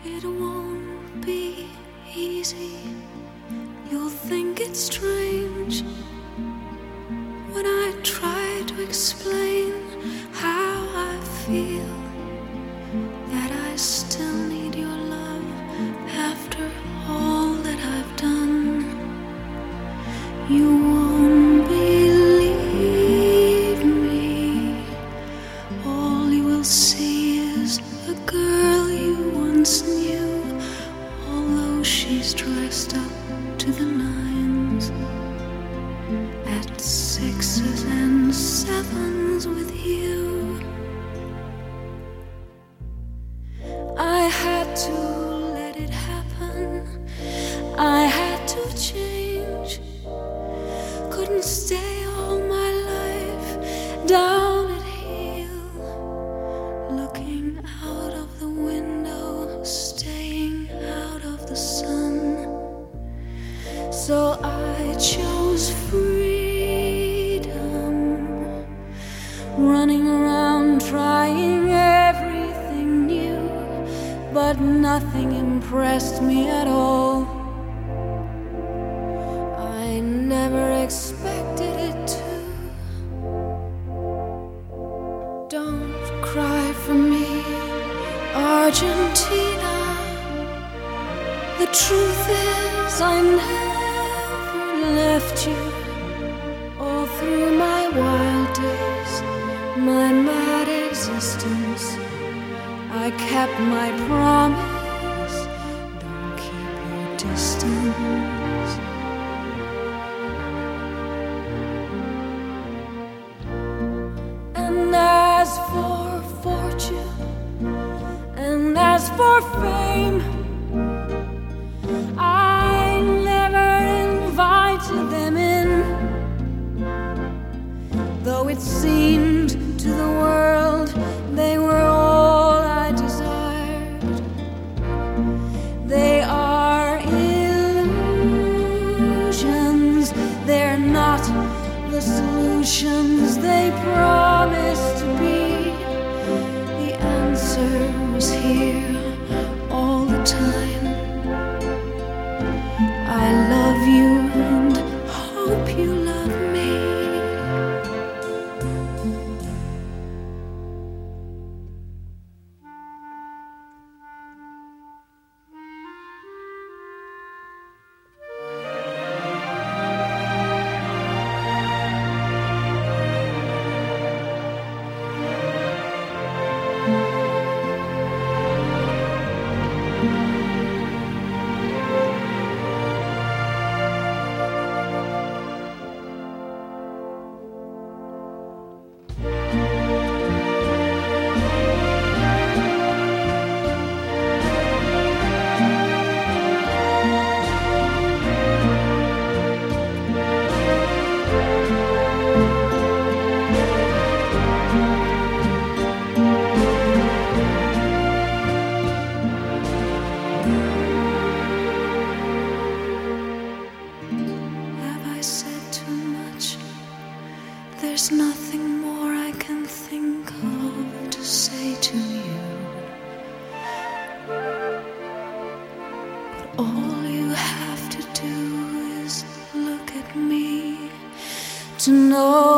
It won't be easy. You'll think it's strange when I try to explain how I feel, that I still need your love after all that I've done. You won't believe me. All you will see is a girl you once knew, although she's dressed up to the nines, at sixes and sevens with you. I had to let it happen. I had to change. Couldn't stay all my life down at heel, looking out of the window, staying out of the sun. So I chose freedom, running around trying everything new, but nothing impressed me at all. I never expected it to. Don't cry for me, Argentina. The truth is I never left you. All through my wild days, my mad existence, I kept my promise. Don't keep your distance. And as for fortune, and as for fame, I never invited them in, though it seemed to the world they were all I desired. They are illusions, they're not the solutions they promise to be. The answer was here all the time. I love you and hope you love me. There's nothing more I can think of to say to you, but all you have to do is look at me to know